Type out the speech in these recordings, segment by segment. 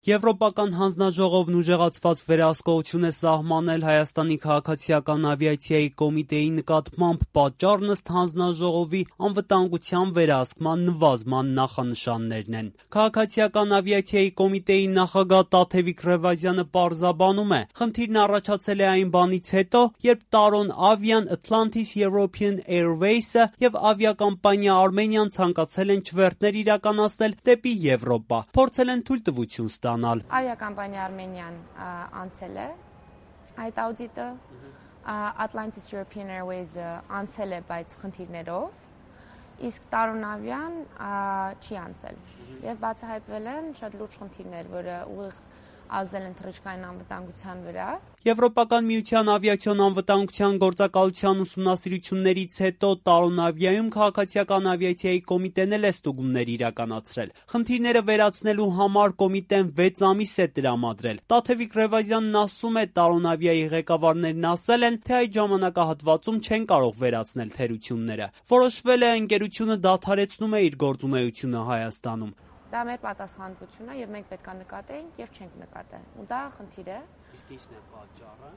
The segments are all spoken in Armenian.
Եվրոպական հանձնաժողովն ուժեղացված վերահսկողություն է սահմանել Հայաստանի քաղաքացիական ավիացիայի կոմիտեի նկատմամբ պատճառն ըստ հանձնաժողովի անվտանգության վերահսկման նվազման նախանշաններն են։ Քաղաքացիական ավիացիայի կոմիտեի նախագահ Տաթևիկ Ռևազյանը պարզաբանում է, խնդիրն առաջացել է այն բանից հետո, երբ Տարոն Ավիան, Atlantis European Airways-ը եւ ավիակամպանիա Armenian ցանկացել են չվերթներ իրականացնել դեպի Եվրոպա, փորձել են թույլտվություն ստանալ։ Ավիակամպանիա Armenian անցել է այդ աուդիտը, Atlantis European Airways-ը անցել է, բայց խնդիրներով, իսկ Տարոն Ավիան չի անցել եւ բացահայտվել են շատ լուրջ խնդիրներ, որը ուղիղ ազդել են թռիչքային անվտանգության վրա։ Եվրոպական միության ավիացիոն անվտանգության գործակալության ուսումնասիրություններից հետո Տարոն Ավիայում քաղաքացիական ավիացիայի կոմիտեն էլ է ստուգումներ իրականացրել։ Խնդիրները վերացնելու համար կոմիտեն 6 ամիս է տրամադրել։ Տաթևիկ Ռևազյանն ասում է, Տարոն Ավիայի ղեկավարներն ասել են, թե այդ ժամանակահատվածում չեն կարող վերացնել թերությունները։ Որոշվել է ընկերությունը դադարեցնում է իր գործունեությունը Հայաստանում։ Դա մեր պատասխանատվությունն է եւ մենք պետք է նկատենք եւ չենք նկատել։ Ու դա խնդիր է։ Իսկ ի՞նչն է պատճառը։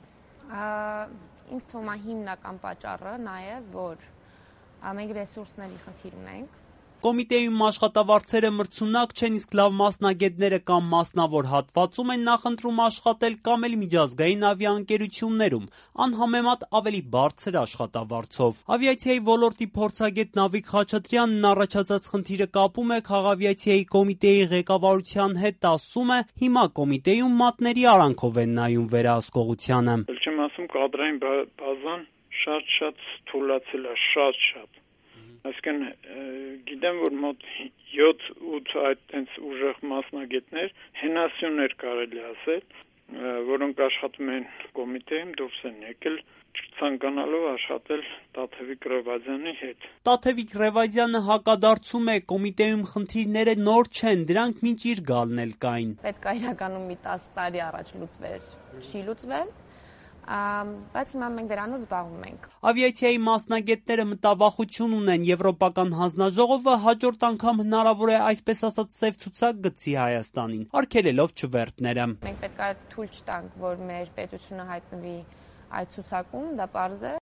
Ինձ թվում է հիմնական պատճառը նա է, որ մենք ռեսուրսների խնդիր ունենք։ Կոմիտեում աշխատավարձերը մրցունակ չեն, իսկ լավ մասնագետները կամ մասնավոր հատվածում են նախընտրում աշխատել կամ էլ միջազգային ավիաընկերություններում, անհամեմատ ավելի բարձր աշխատավարձով։ Ավիացիայի ոլորտի փորձագետ Նավիկ Խաչատրյանն առաջացած խնդիրը կապում է քաղավիացիայի կոմիտեի ղեկավարության հետ, ասում է, հիմա կոմիտեում մատների արանքով են նայում վերահսկողությանը։ Չեմ ասում, կադրային բազան շատ թուլացել է, շատ։ Այսինքն գիտեմ, որ մոտ 7-8 այդտենց ուժեղ մասնագետներ, հենասյուներ կարելի ասել, որոնք աշխատում են կոմիտեում, դուրս են եկել, ցանկանալով աշխատել Տաթևիկ Ռևազյանի հետ։ Տաթևիկ Ռևազյանը հակադարձում է, կոմիտեում խնդիրները նոր չեն, դրանք մինչ իր գալն էլ կային։ Պետք է իրականում մի 10 տարի առաջ լուծվեր, չի լուծվել։ Բայց հիմա մենք դրանով զբաղվում ենք։ Ավիացիայի մասնագետները մտավախություն ունեն, Եվրոպական հանձնաժողովը հաջորդ անգամ հնարավոր է այսպես ասած սև ցուցակ գցի Հայաստանին, արգելելով չվերթները։ Մենք պետք է թույլ չտանք, որ մեր պետությունը հայտնվի այդ ցուցակում, դա պարզ է։